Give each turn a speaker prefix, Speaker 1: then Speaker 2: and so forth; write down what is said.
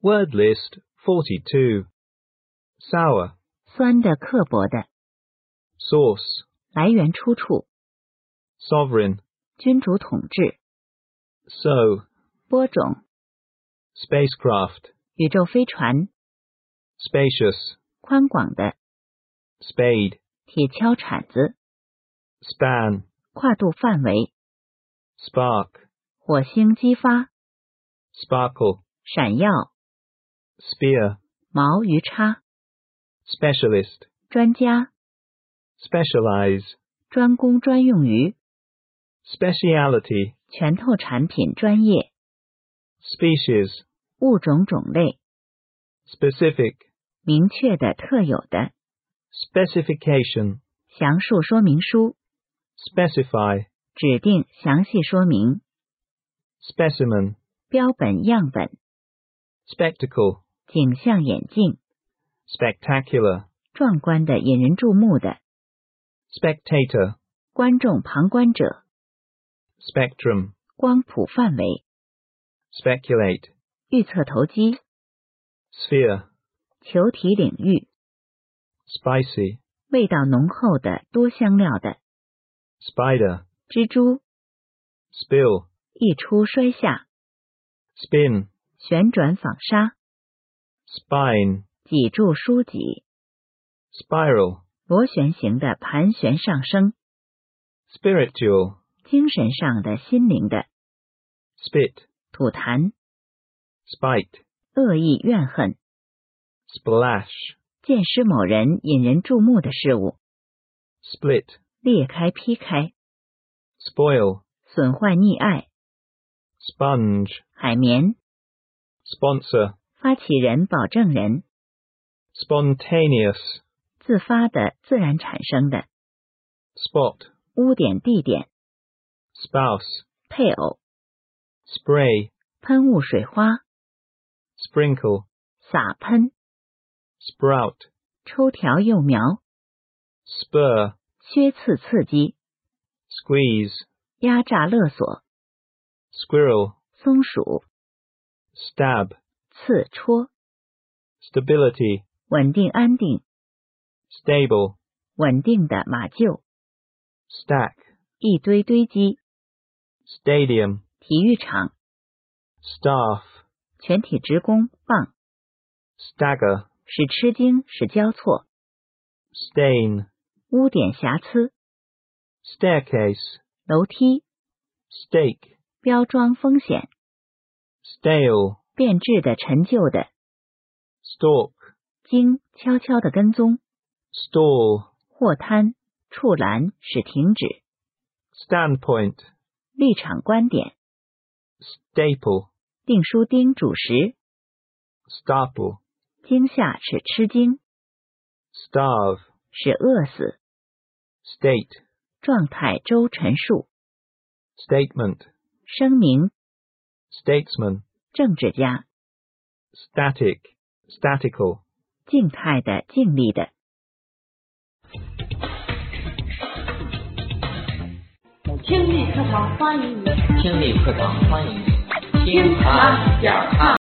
Speaker 1: Word list 42. Sour.
Speaker 2: 酸的、刻薄的。
Speaker 1: Source.
Speaker 2: 来源、出处。
Speaker 1: Sovereign.
Speaker 2: 君主统治。
Speaker 1: So.
Speaker 2: 播种。
Speaker 1: Spacecraft.
Speaker 2: 宇宙飞船。
Speaker 1: Spacious.
Speaker 2: 宽广的。
Speaker 1: Spade.
Speaker 2: 铁锹、铲子。
Speaker 1: Span.
Speaker 2: 跨度范围。
Speaker 1: Spark.
Speaker 2: 火星激发。
Speaker 1: Sparkle.
Speaker 2: 闪耀。
Speaker 1: Spear.
Speaker 2: 矛、鱼叉。
Speaker 1: Specialist.
Speaker 2: 专家。
Speaker 1: Specialize.
Speaker 2: 专攻、专用于。
Speaker 1: Speciality.
Speaker 2: 全透产品、专业。
Speaker 1: Species.
Speaker 2: 物种、种类。
Speaker 1: Specific.
Speaker 2: 明确的、特有的。
Speaker 1: Specification.
Speaker 2: 详述说明书。
Speaker 1: Specify.
Speaker 2: 指定、详细说明。
Speaker 1: Specimen.
Speaker 2: 标本、样本。
Speaker 1: Spectacle.
Speaker 2: 景象、眼镜。
Speaker 1: Spectacular.
Speaker 2: 壮观的、引人注目的。
Speaker 1: Spectator.
Speaker 2: 观众、旁观者。
Speaker 1: Spectrum.
Speaker 2: 光谱范围。
Speaker 1: Speculate.
Speaker 2: 预测投机。
Speaker 1: Sphere.
Speaker 2: 球体领域。
Speaker 1: Spicy.
Speaker 2: 味道浓厚的、多香料的。
Speaker 1: Spider.
Speaker 2: 蜘蛛。
Speaker 1: Spill.
Speaker 2: 溢出、摔下。
Speaker 1: Spin.
Speaker 2: 旋转、纺纱。
Speaker 1: Spine.
Speaker 2: 脊柱、枢脊。
Speaker 1: Spiral.
Speaker 2: 螺旋形的、盘旋上升。
Speaker 1: Spiritual.
Speaker 2: 精神上的、心灵的。
Speaker 1: Spit.
Speaker 2: 吐痰。
Speaker 1: Spite.
Speaker 2: 恶意、怨恨。
Speaker 1: Splash.
Speaker 2: 见识某人引人注目的事物。
Speaker 1: Split.
Speaker 2: 裂开、劈开。
Speaker 1: Spoil.
Speaker 2: 损坏、溺爱。
Speaker 1: Sponge.
Speaker 2: 海绵。
Speaker 1: Sponsor.
Speaker 2: 发起人、保证人。
Speaker 1: Spontaneous.
Speaker 2: 自发的、自然产生的。
Speaker 1: Spot.
Speaker 2: 污点、地点。
Speaker 1: Spouse.
Speaker 2: 配偶。
Speaker 1: Spray.
Speaker 2: 喷雾、水花。
Speaker 1: Sprinkle.
Speaker 2: 撒喷。
Speaker 1: Sprout.
Speaker 2: 抽条、幼苗。
Speaker 1: Spur.
Speaker 2: 削刺、刺激。
Speaker 1: Squeeze.
Speaker 2: 压榨、勒索。
Speaker 1: Squirrel.
Speaker 2: 松鼠。
Speaker 1: Stab.
Speaker 2: 刺、戳。
Speaker 1: Stability.
Speaker 2: 稳定、安定。
Speaker 1: Stable.
Speaker 2: 稳定的、马厩。
Speaker 1: Stack.
Speaker 2: 一堆、堆积。
Speaker 1: Stadium.
Speaker 2: 体育场。
Speaker 1: Staff.
Speaker 2: 全体职工、棒。
Speaker 1: Stagger.
Speaker 2: 使吃惊，使交错。
Speaker 1: Stain.
Speaker 2: 污点、瑕疵。
Speaker 1: Staircase.
Speaker 2: 楼梯。
Speaker 1: Stake.
Speaker 2: 标装、风险。
Speaker 1: Stale.
Speaker 2: 变质的、陈旧的。
Speaker 1: Stalk.
Speaker 2: 经、悄悄的跟踪。
Speaker 1: Stall.
Speaker 2: 货摊。触拦，使停止。
Speaker 1: Standpoint.
Speaker 2: 立场、观点。
Speaker 1: Staple.
Speaker 2: 订书钉、主食。
Speaker 1: Startle.
Speaker 2: 惊吓，使吃惊。
Speaker 1: Starve.
Speaker 2: 使饿死。
Speaker 1: State.
Speaker 2: 状态、周陈述。
Speaker 1: Statement.
Speaker 2: 声明。
Speaker 1: Statesman.
Speaker 2: 政治家。
Speaker 1: Static. Statical.
Speaker 2: 静态的、静力的。
Speaker 3: 听力课堂欢迎你，
Speaker 4: 听力课堂欢迎你，
Speaker 3: 听他讲他。